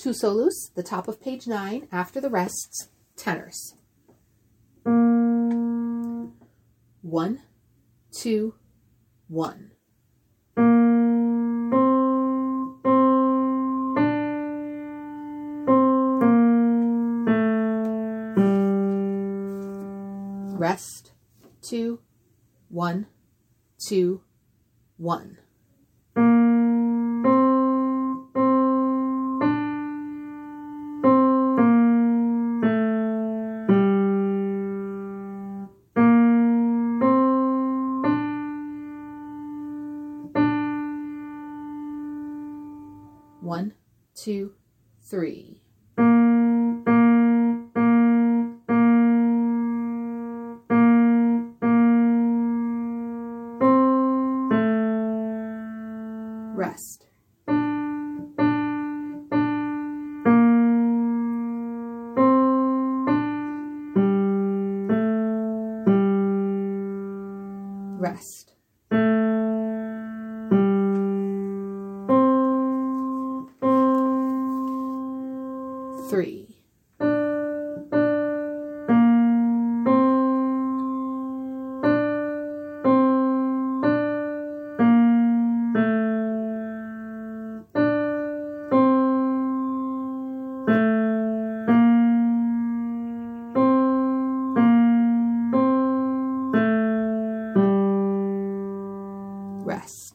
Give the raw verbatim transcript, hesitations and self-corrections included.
Two solos, the top of page nine, after the rests, tenors. One, two, one. Rest, two, one, two, one. One, two, three. Rest. Rest. Three. Rest.